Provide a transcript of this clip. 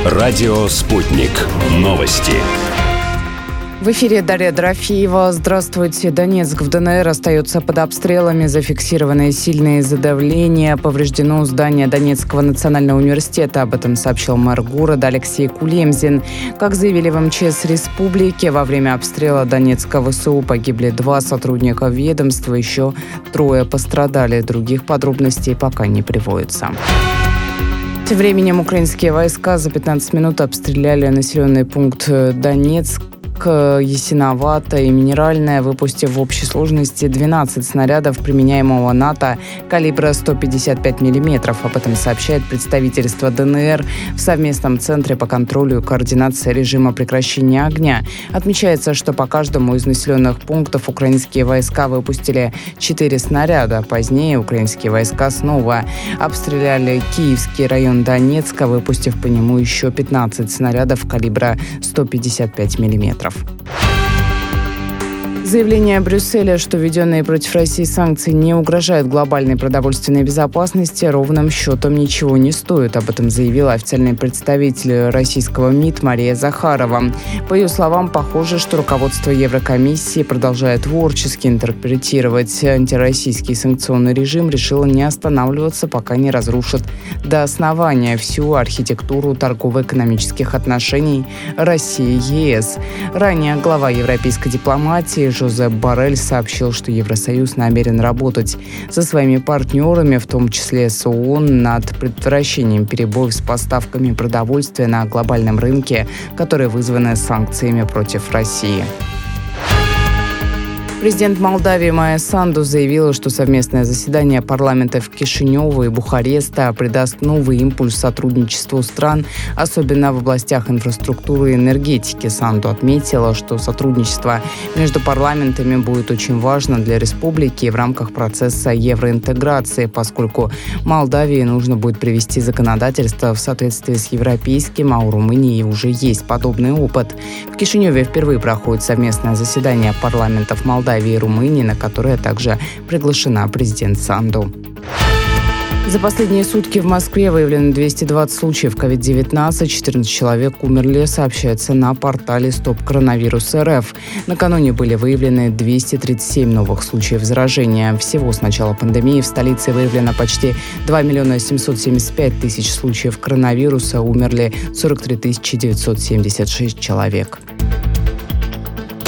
Радио «Спутник». Новости. В эфире Дарья Дорофеева. Здравствуйте. Донецк в ДНР остается под обстрелами. Зафиксированы сильные задавления. Повреждено здание Донецкого национального университета. Об этом сообщил мэр города Алексей Кулемзин. Как заявили в МЧС республики, во время обстрела Донецкого ВСУ погибли 2 сотрудника ведомства. Еще 3 пострадали. Других подробностей пока не приводится. Тем временем украинские войска за 15 минут обстреляли населенный пункт Донецк, Ясиновато и Минеральное, выпустив в общей сложности 12 снарядов применяемого НАТО калибра 155 мм. Об этом сообщает представительство ДНР в совместном центре по контролю и координации режима прекращения огня. Отмечается, что по каждому из населенных пунктов украинские войска выпустили 4 снаряда. Позднее украинские войска снова обстреляли Киевский район Донецка, выпустив по нему еще 15 снарядов калибра 155 мм. Заявление Брюсселя, что введенные против России санкции не угрожают глобальной продовольственной безопасности, ровным счетом ничего не стоит. Об этом заявила официальный представитель российского МИД Мария Захарова. По ее словам, похоже, что руководство Еврокомиссии, продолжая творчески интерпретировать антироссийский санкционный режим, решило не останавливаться, пока не разрушит до основания всю архитектуру торгово-экономических отношений России и ЕС. Ранее глава европейской дипломатии Жозеп Боррель сообщил, что Евросоюз намерен работать со своими партнерами, в том числе с ООН, над предотвращением перебоев с поставками продовольствия на глобальном рынке, которые вызваны санкциями против России. Президент Молдавии Майя Санду заявила, что совместное заседание парламентов Кишинева и Бухареста придаст новый импульс сотрудничеству стран, особенно в областях инфраструктуры и энергетики. Санду отметила, что сотрудничество между парламентами будет очень важно для республики в рамках процесса евроинтеграции, поскольку Молдавии нужно будет привести законодательство в соответствии с европейским, а у Румынии уже есть подобный опыт. В Кишиневе впервые проходит совместное заседание парламентов Молдавии и Румынии, на которое также приглашена президент Санду. За последние сутки в Москве выявлено 220 случаев COVID-19, 14 человек умерли, сообщается на портале Стоп Коронавирус РФ. Накануне были выявлены 237 новых случаев заражения. Всего с начала пандемии в столице выявлено почти 2 775 000 случаев коронавируса, умерли 43 976 человек.